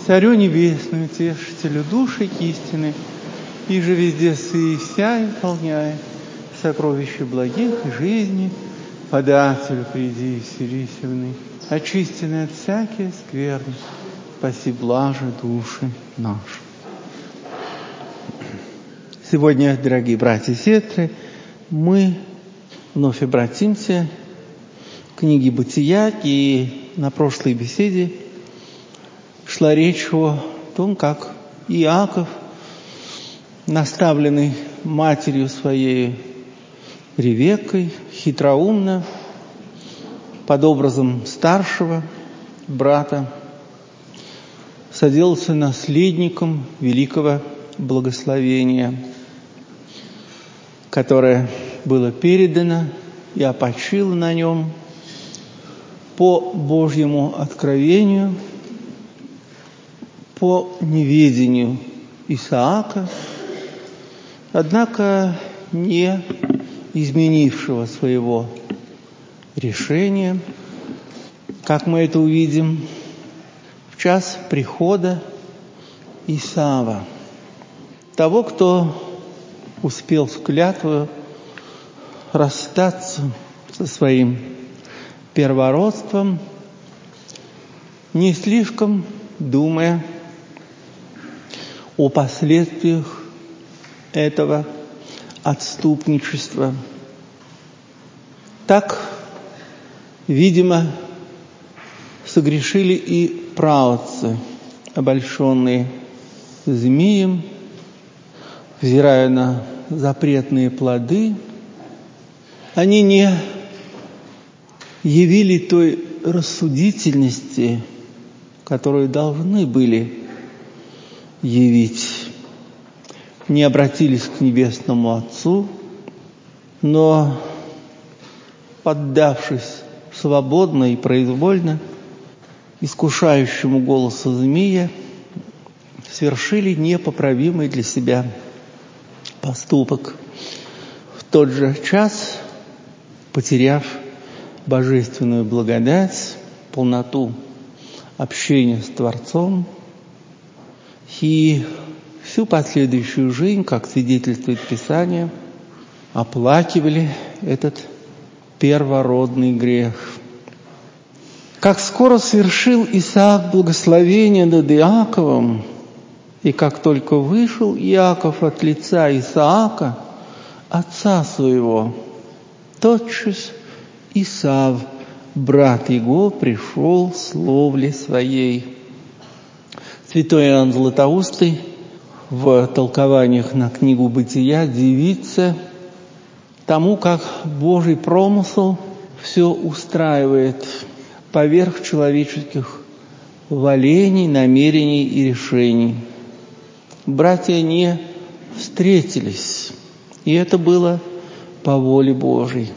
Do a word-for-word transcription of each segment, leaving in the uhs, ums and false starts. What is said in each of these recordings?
Царю Небесному, Утешителю души истины, и же везде сы и вся исполняя сокровища благих и жизни, подателю приди и вселись вны, очистенный от всякой скверны, спаси блаже души наши. Сегодня, дорогие братья и сестры, мы вновь обратимся к книге Бытия, и на прошлой беседе шла речь о том, как Иаков, наставленный матерью своей Ревеккой, хитроумно, под образом старшего брата, соделался наследником великого благословения, которое было передано и опочило на нем по Божьему откровению, по неведению Исаака, однако не изменившего своего решения, как мы это увидим в час прихода Исава, того, кто успел с клятвою расстаться со своим первородством, не слишком думая о последствиях этого отступничества. Так, видимо, согрешили и праотцы, обольщенные змеем, взирая на запретные плоды. Они не явили той рассудительности, которую должны были явить. Не обратились к Небесному Отцу, но, поддавшись свободно и произвольно искушающему голосу змея, совершили непоправимый для себя поступок, в тот же час потеряв божественную благодать, полноту общения с Творцом и всю последующую жизнь, как свидетельствует Писание, оплакивали этот первородный грех. Как скоро совершил Исаак благословение над Иаковом, и как только вышел Иаков от лица Исаака, отца своего, тотчас Исав, брат его, пришел с ловли своей. Святой Иоанн Златоустый в толкованиях на книгу Бытия дивится тому, как Божий промысел все устраивает поверх человеческих волений, намерений и решений. Братья не встретились, и это было по воле Божьей.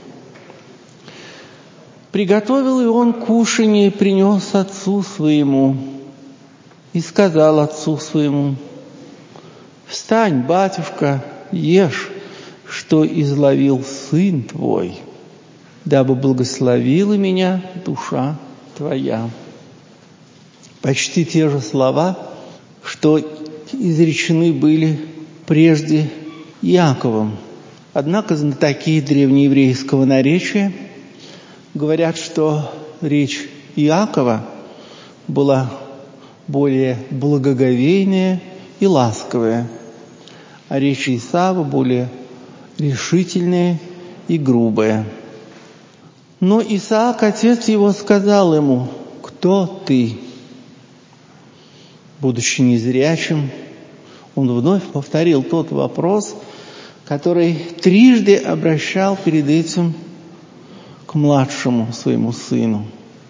Приготовил и он кушанье, принес отцу своему, и сказал отцу своему: «Встань, батюшка, ешь, что изловил сын твой, дабы благословила меня душа твоя». Почти те же слова, что изречены были прежде Иаковом. Однако знатоки древнееврейского наречия говорят, что речь Иакова была более благоговейная и ласковая, а речь Исава более решительная и грубая. Но Исаак, отец его, сказал ему: «Кто ты?» Будучи незрячим, он вновь повторил тот вопрос, который трижды обращал перед этим к младшему своему сыну.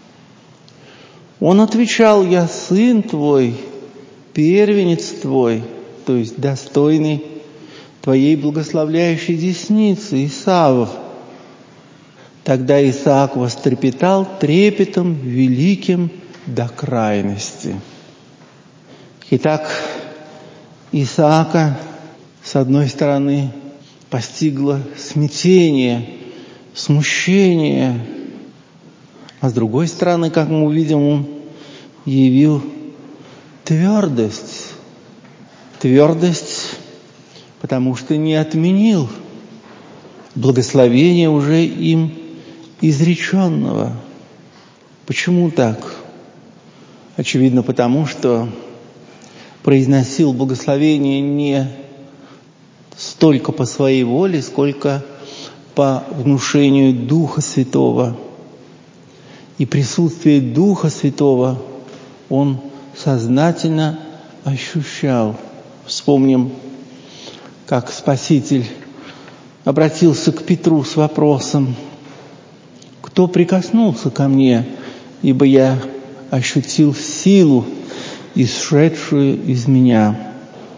Он отвечал: «Я сын твой, первенец твой, то есть достойный твоей благословляющей десницы, Исавов». Тогда Исаак вострепетал трепетом великим до крайности. Итак, Исаака, с одной стороны, постигло смятение, смущение, а с другой стороны, как мы увидим, он явил твердость. Твердость, потому что не отменил благословение уже им изреченного. Почему так? Очевидно, потому что произносил благословение не столько по своей воле, сколько по внушению Духа Святого. И присутствие Духа Святого он сознательно ощущал. Вспомним, как Спаситель обратился к Петру с вопросом: «Кто прикоснулся ко мне, ибо я ощутил силу, исшедшую из меня».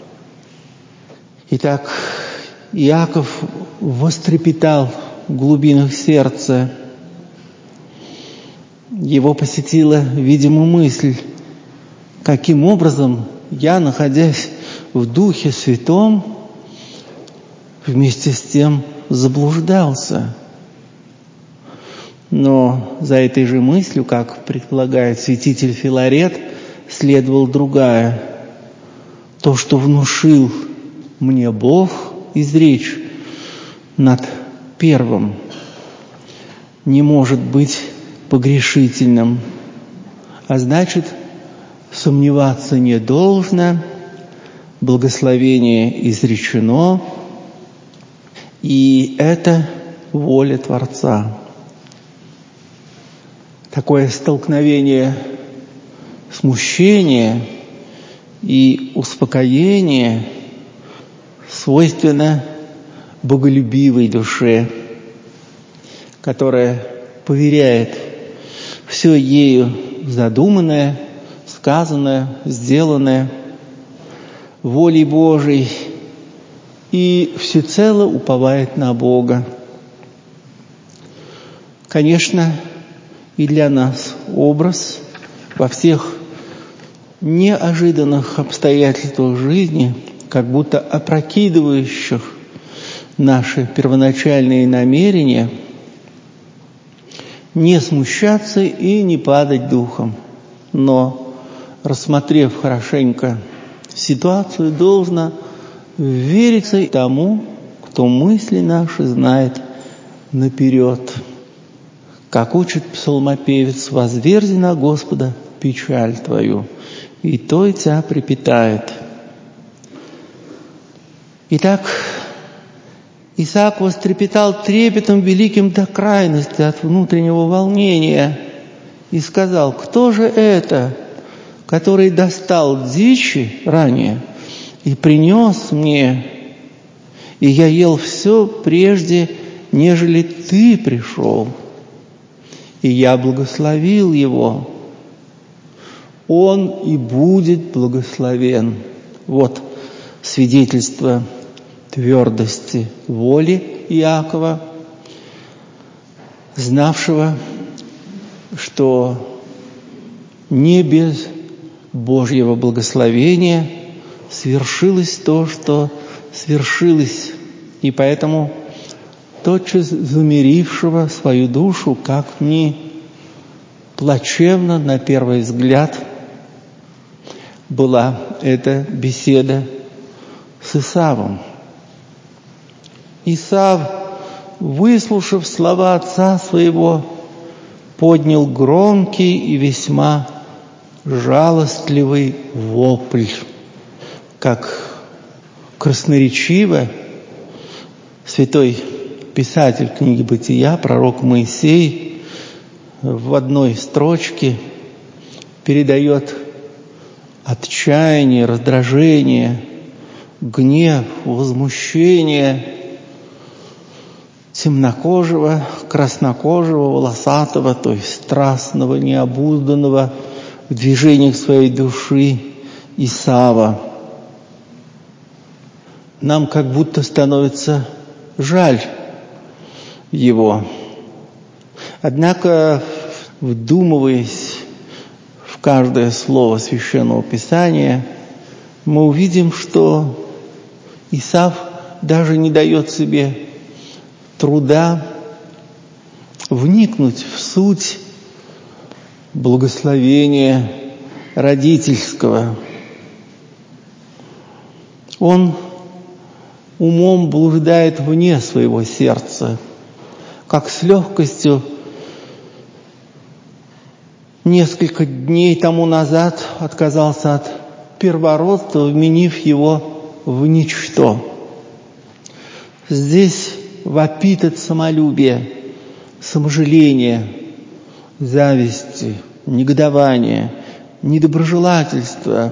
Итак, Иаков вострепетал в глубинах сердца. Его посетила, видимо, мысль: каким образом я, находясь в Духе Святом, вместе с тем заблуждался? Но за этой же мыслью, как предполагает святитель Филарет, следовала другая: то, что внушил мне Бог изречь над первым, не может быть погрешительным, а значит, сомневаться не должно, благословение изречено, и это воля Творца. Такое столкновение смущения и успокоения свойственно боголюбивой душе, которая поверяет все ею задуманное, сказанное, сделанное волей Божией и всецело уповает на Бога. Конечно, и для нас образ во всех неожиданных обстоятельствах жизни, как будто опрокидывающих наши первоначальные намерения, не смущаться и не падать духом, но, рассмотрев хорошенько ситуацию, должно вериться тому, кто мысли наши знает наперед. Как учит псалмопевец: «Возверзи на Господа печаль твою, и то и тебя припитает». Итак, Исаак вострепетал трепетом великим до крайности от внутреннего волнения и сказал: «Кто же это, который достал дичи ранее и принес мне, и я ел все прежде, нежели ты пришел? И я благословил его, он и будет благословен». Вот свидетельство твердости воли Иакова, знавшего, что не без Божьего благословения свершилось то, что свершилось, и поэтому тотчас замирившего свою душу, как ни плачевно на первый взгляд была эта беседа с Исавом. Исав, выслушав слова отца своего, поднял громкий и весьма жалостливый вопль, как красноречиво святой писатель книги Бытия, пророк Моисей, в одной строчке передает отчаяние, раздражение, гнев, возмущение темнокожего, краснокожего, волосатого, то есть страстного, необузданного в движениях своей души Исава. Нам как будто становится жаль его. Однако, вдумываясь в каждое слово Священного Писания, мы увидим, что Исав даже не дает себе труда вникнуть в суть благословения родительского. Он умом блуждает вне своего сердца, как с легкостью несколько дней тому назад отказался от первородства, вменив его в ничто. Здесь вопит от самолюбия, саможаления, зависти, негодования, недоброжелательства,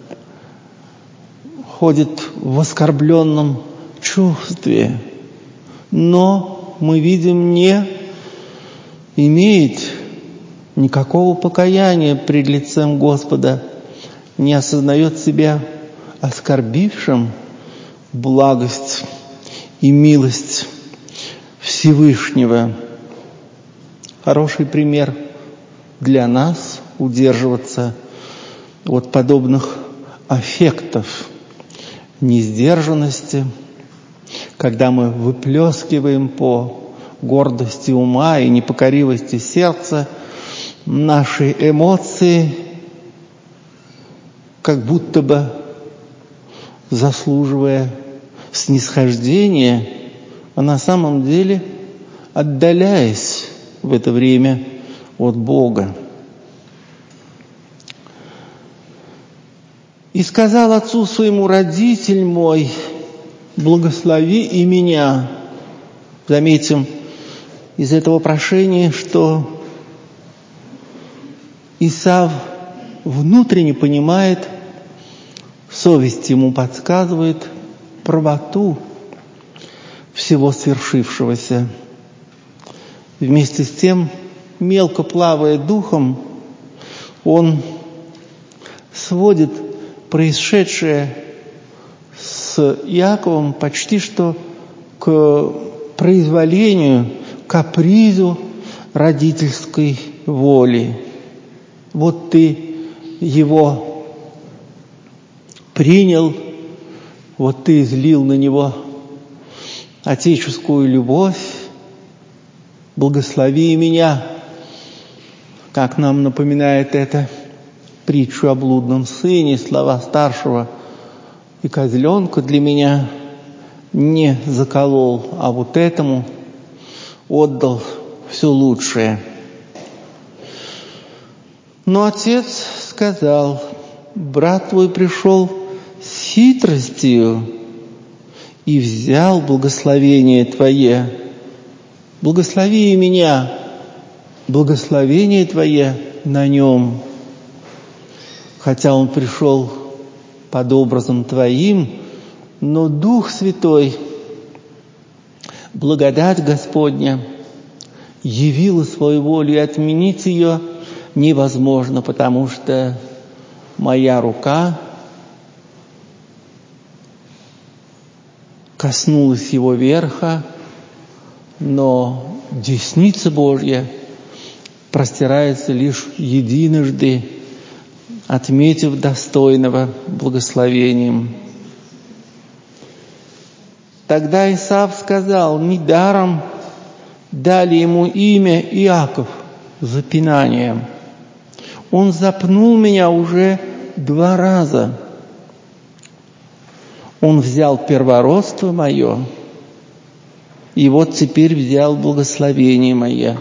ходит в оскорбленном чувстве, но мы видим, не имеет никакого покаяния пред лицем Господа, не осознает себя оскорбившим благость и милость Всевышнего. Хороший пример для нас удерживаться от подобных аффектов, несдержанности, когда мы выплескиваем по гордости ума и непокоривости сердца наши эмоции, как будто бы заслуживая снисхождения, а на самом деле отдаляясь в это время от Бога. «И сказал отцу своему: родитель мой, благослови и меня». Заметим из этого прошения, что Исав внутренне понимает, совесть ему подсказывает правоту всего свершившегося. Вместе с тем, мелко плавая духом, он сводит происшедшее с Иаковом почти что к произволению, капризу родительской воли. Вот ты его принял, вот ты излил на него отеческую любовь, благослови меня, как нам напоминает это притчу о блудном сыне, слова старшего: и козленка для меня не заколол, а вот этому отдал все лучшее. Но отец сказал: брат твой пришел с хитростью и взял благословение твое. Благослови и меня, благословение твое на нем. Хотя он пришел под образом твоим, но Дух Святой, благодать Господня, явила свою волю, и отменить ее невозможно, потому что моя рука коснулась его верха, но десница Божья простирается лишь единожды, отметив достойного благословением. Тогда Исав сказал: недаром дали ему имя Иаков запинанием. Он запнул меня уже два раза. Он взял первородство мое, и вот теперь взял благословение мое.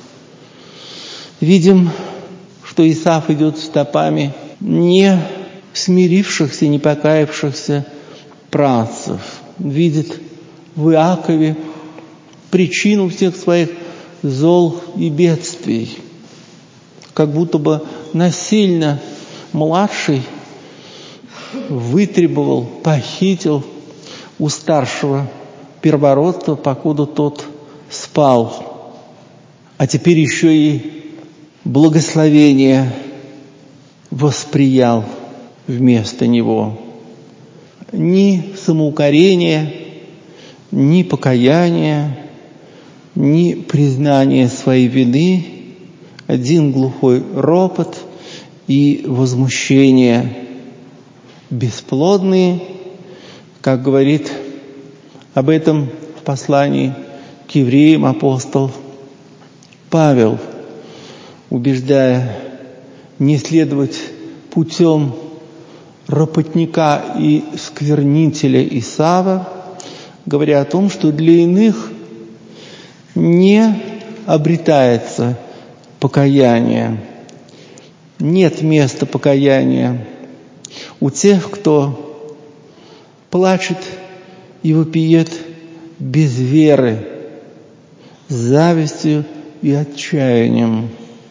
Видим, что Исав идет стопами не смирившихся, не покаявшихся працев. Видит в Иакове причину всех своих зол и бедствий. Как будто бы насильно младший вытребовал, похитил у старшего первородства, покуда тот спал. А теперь еще и благословение восприял вместо него. Ни самоукорения, ни покаяния, ни признания своей вины, один глухой ропот и возмущение. Бесплодные, как говорит об этом в послании к евреям апостол Павел, убеждая не следовать путем ропотника и сквернителя Исава, говоря о том, что для иных не обретается покаяние, нет места покаяния у тех, кто плачет и вопиет без веры, с завистью и отчаянием.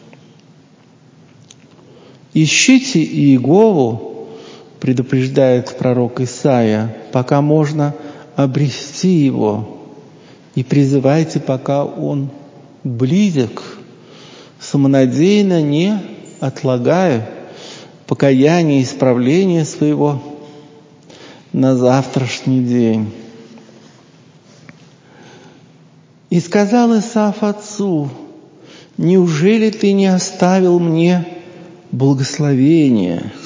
«Ищите Иегову, — предупреждает пророк Исаия, — пока можно обрести его, и призывайте, пока он близок, самонадеянно не отлагая покаяние и исправление своего на завтрашний день». «И сказал Исав отцу: неужели ты не оставил мне благословение?»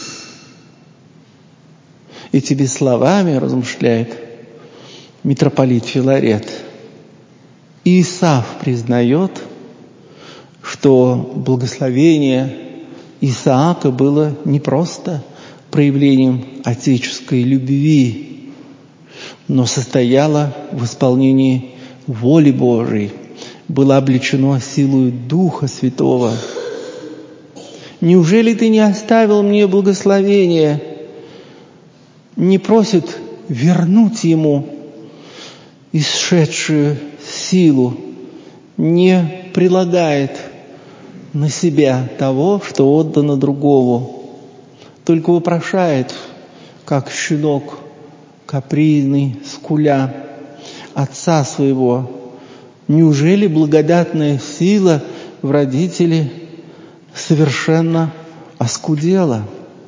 Этими словами размышляет митрополит Филарет. И Исав признает, что благословение Исаака было не просто проявлением отеческой любви, но состояло в исполнении воли Божией, было облечено силой Духа Святого. «Неужели ты не оставил мне благословение?» Не просит вернуть ему исшедшую силу, не прилагает на себя того, что отдано другому, только вопрошает, как щенок капризный, скуля, отца своего: неужели благодатная сила в родителе совершенно оскудела?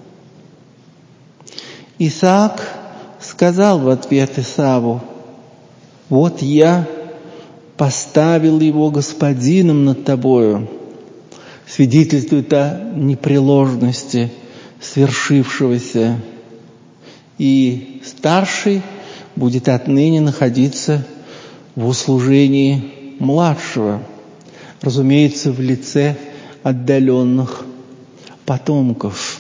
Исаак сказал в ответ Исаву: вот я поставил его господином над тобою. Свидетельствует о непреложности свершившегося. И старший будет отныне находиться в услужении младшего, разумеется, в лице отдаленных потомков.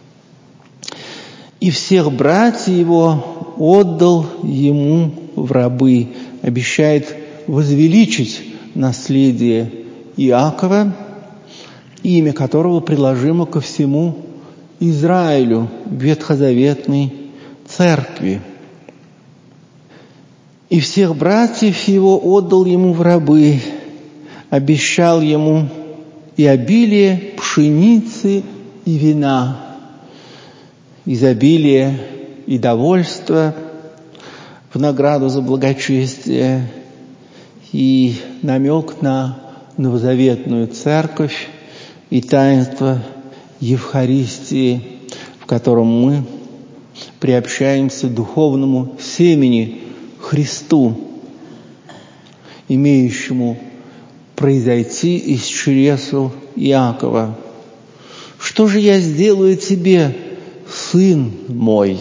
И всех братьев его отдал ему в рабы, обещает возвеличить наследие Иакова, имя которого приложимо ко всему Израилю, ветхозаветной церкви. И всех братьев его отдал ему в рабы, обещал ему и обилие пшеницы и вина, изобилие и довольство в награду за благочестие, и намек на новозаветную церковь и таинство Евхаристии, в котором мы приобщаемся к духовному семени Христу, имеющему произойти из чресл Иакова. «Что же я сделаю тебе, сын мой?»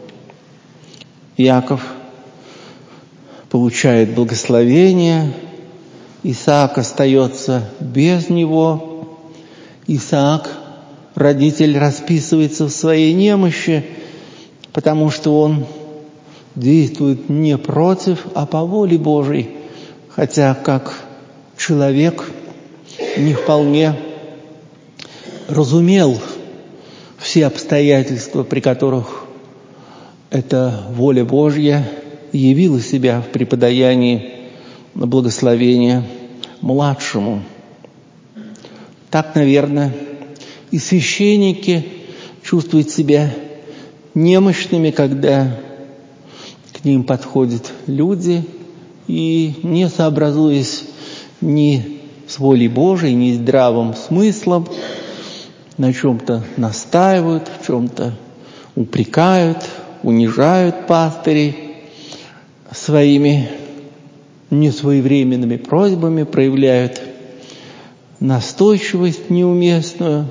Иаков получает благословение, Исаак остается без него. Исаак, родитель, расписывается в своей немощи, потому что он действует не против, а по воле Божией, хотя как человек не вполне разумел все обстоятельства, при которых эта воля Божья явила себя в преподаянии благословения младшему. Так, наверное, и священники чувствуют себя немощными, когда к ним подходят люди и, не сообразуясь ни с волей Божией, ни с здравым смыслом, на чем-то настаивают, в чем-то упрекают, унижают пастырей своими несвоевременными просьбами, проявляют настойчивость неуместную.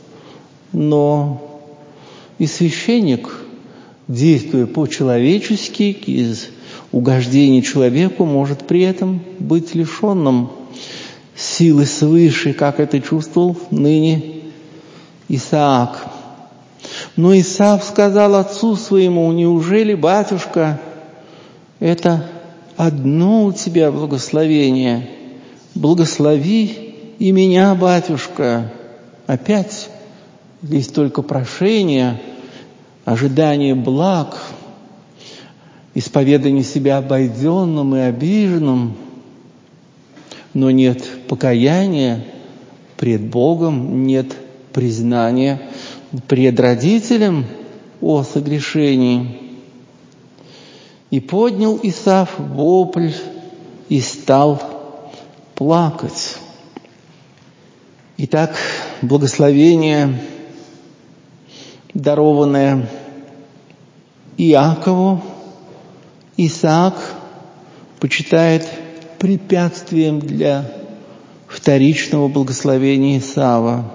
Но и священник, действуя по-человечески, из угождения человеку, может при этом быть лишенным силы свыше, как это чувствовал ныне Исаак. Но Исав сказал отцу своему: неужели, батюшка, это одно у тебя благословение? Благослови и меня, батюшка. Опять здесь только прошение, ожидание благ, исповедание себя обойденным и обиженным, но нет покаяния пред Богом, нет признания пред родителем о согрешении. И поднял Исав вопль и стал плакать. Итак, благословение, дарованное Иакову, Исаак почитает препятствием для вторичного благословения Исава.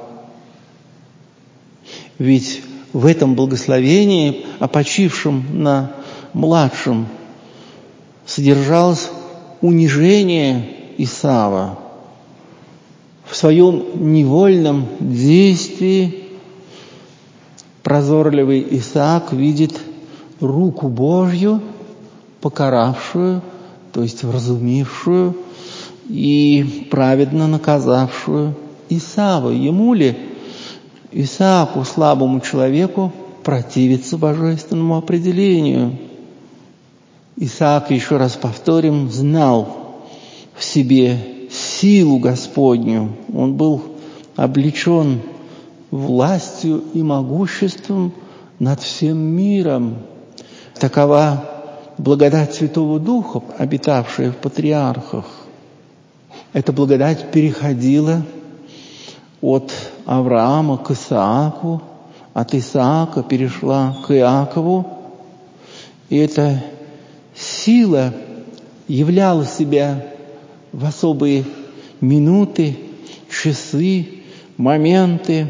Ведь в этом благословении, опочившем на младшем, содержалось унижение Исава. В своем невольном действии прозорливый Исаак видит руку Божью, покаравшую, то есть вразумившую и праведно наказавшую Исава. Ему ли, Исааку, слабому человеку, противиться божественному определению? Исаак, еще раз повторим, знал в себе силу Господню. Он был облечен властью и могуществом над всем миром. Такова благодать Святого Духа, обитавшая в патриархах. Эта благодать переходила от Авраама к Исааку, от Исаака перешла к Иакову. И эта сила являла себя в особые минуты, часы, моменты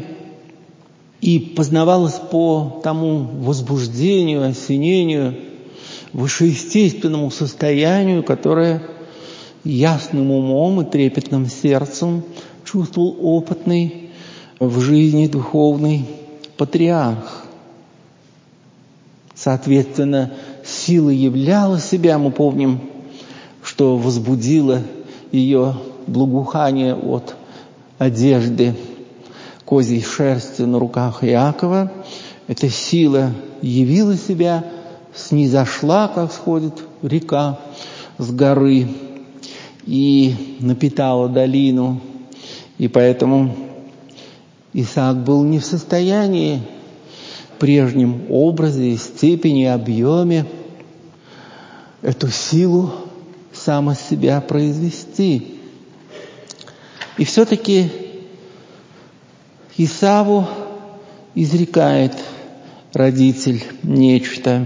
и познавалась по тому возбуждению, осенению, вышеестественному состоянию, которое ясным умом и трепетным сердцем чувствовал опытный в жизни духовный патриарх. Соответственно, сила являла себя, мы помним, что возбудило ее благоухание от одежды козьей шерсти на руках Иакова. Эта сила явила себя, снизошла, как сходит река с горы, и напитала долину. И поэтому Исаак был не в состоянии в прежнем образе, степени, объеме эту силу сам из себя произвести. И все-таки Исаву изрекает родитель нечто.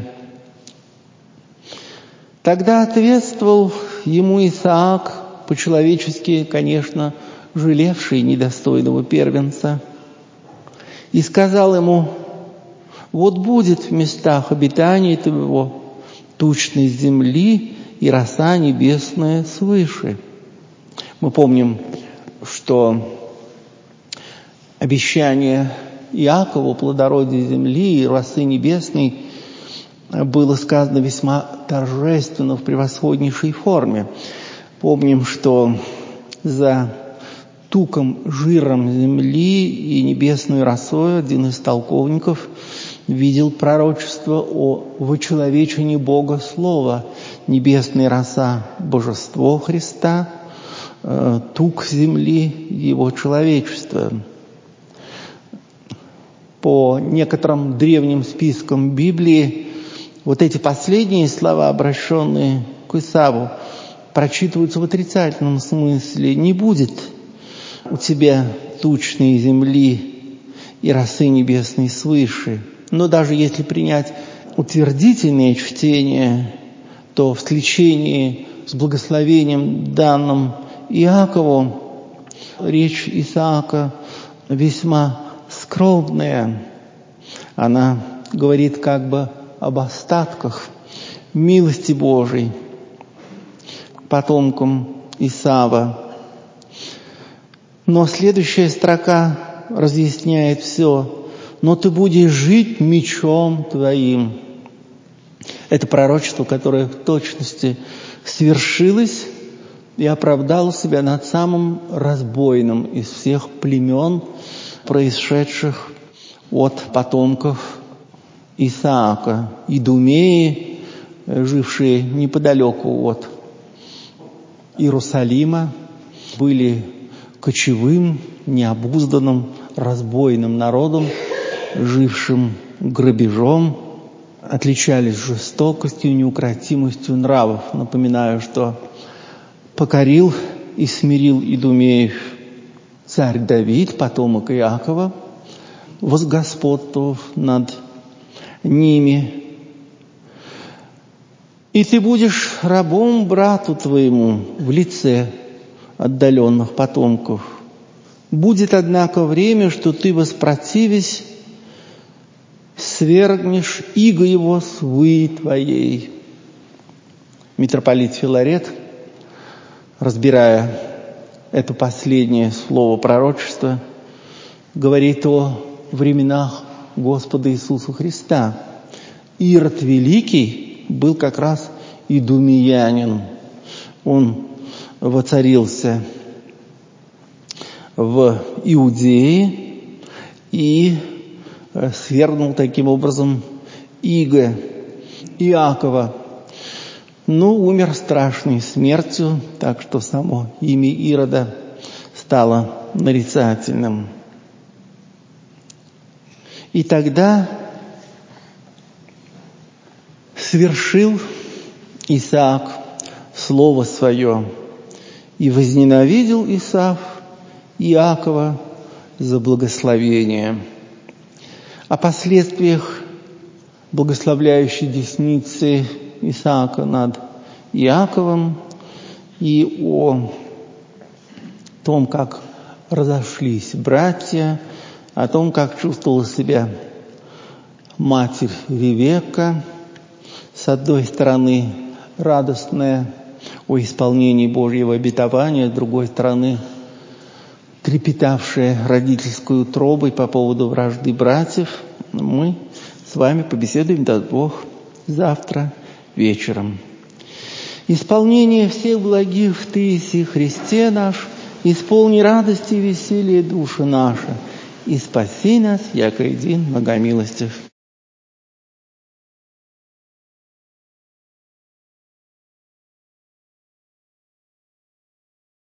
Тогда ответствовал ему Исаак, по-человечески, конечно, жалевший недостойного первенца, и сказал ему: вот будет в местах обитания твоего тучность земли и роса небесная свыше. Мы помним, что обещание Иакову плодородия земли и росы небесной было сказано весьма торжественно, в превосходнейшей форме. Помним, что за туком, жиром земли и небесной росой один из толковников видел пророчество о вочеловечении Бога Слова. Небесная роса – божество Христа, э, тук земли – его человечество. По некоторым древним спискам Библии вот эти последние слова, обращенные к Исаву, прочитываются в отрицательном смысле. Не будет у тебя тучной земли и росы небесной свыше. Но даже если принять утвердительное чтение, то в сличении с благословением, данным Иакову, речь Исаака весьма скромная. Она говорит как бы об остатках милости Божией потомкам Исава. Но следующая строка разъясняет все. но ты будешь жить мечом твоим. Это пророчество, которое в точности свершилось и оправдало себя над самым разбойным из всех племен, происшедших от потомков Исаака, идумеи, жившие неподалеку от Иерусалима, были кочевым, необузданным, разбойным народом, жившим грабежом, отличались жестокостью, неукротимостью нравов. Напоминаю, что покорил и смирил идумеев царь Давид, потомок Иакова, возгосподствовав над ними. И ты будешь рабом брату твоему в лице отдаленных потомков. Будет, однако, время, что ты, воспротивясь, свергнешь иго его с выи твоей. Митрополит Филарет, разбирая это последнее слово пророчества, говорит о временах Господа Иисуса Христа. Ирод Великий был как раз идумеянин. Он воцарился в Иудее и свергнул таким образом иго Иакова. Но умер страшной смертью, так что само имя Ирода стало нарицательным. И тогда свершил Исаак слово свое, и возненавидел Исав Иакова за благословение. О последствиях благословляющей десницы Исаака над Иаковом и о том, как разошлись братья, о том, как чувствовала себя матерь Ревекка, с одной стороны радостная о исполнении Божьего обетования, с другой стороны трепетавшая родительской утробой по поводу вражды братьев, мы с вами побеседуем, даст Бог, завтра вечером. Исполнение всех благих в Ты, Иси Христе наш, исполни радости и веселье души наши, и спаси нас, яко един многомилостив.